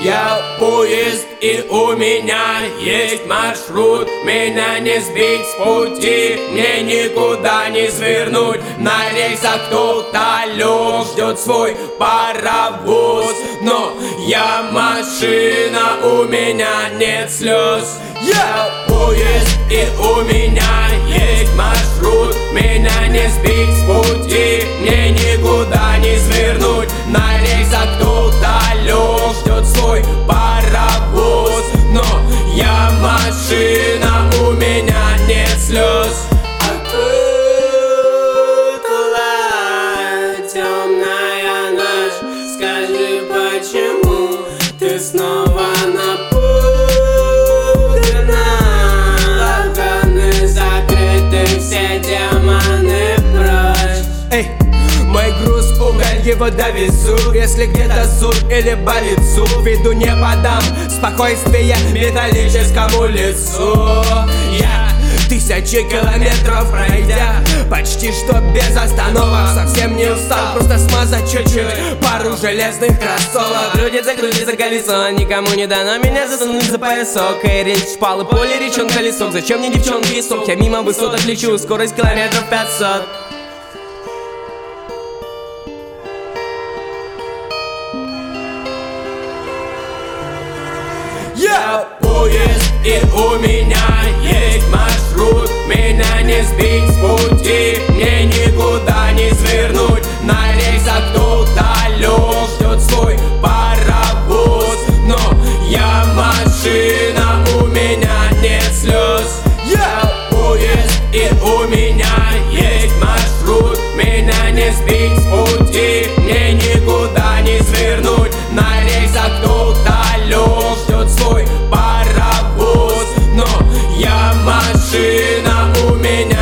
Я поезд, и у меня есть маршрут. Меня не сбить с пути, мне никуда не свернуть. На рельсах кто-то лег, ждет свой паровоз. Но я машина, у меня нет слез. Я поезд, и у меня есть маршрут. Меня не сбить с пути, мне никуда не свернуть. На рельсах кто-то лег, ждет свой паровоз. Но я машина, у меня нет слез. Окутала темная ночь. Скажи, почему ты снова напугана? Балконы закрыты, все демоны прочь. Эй, мой груз уголь, его довезу. Если где-то зуб или болит зуб, виду не подам спокойствие металлическому лицу. Я тысячи километров пройдя, почти что без остановок. Совсем не устал, просто смазать чуть-чуть пару железных кроссовок. Крутится колесо, никому не дано меня засунуть за поясок. И речь шпалы, поле, речон, колесок. Зачем мне девчонки и сок? Я мимо высоток лечу, скорость километров 500. Я поезд, и у меня есть маршрут. Меня не сбить с пути, мне никуда не свернуть. На рельсах кто-то лег, ждет свой паровоз. Но я машина, у меня нет слез. Я поезд, и у меня есть маршрут. Меня не сбить с пути, мне никуда не свернуть. На рельсах кто-то лег, ждет свой паровоз. Но я машина, у меня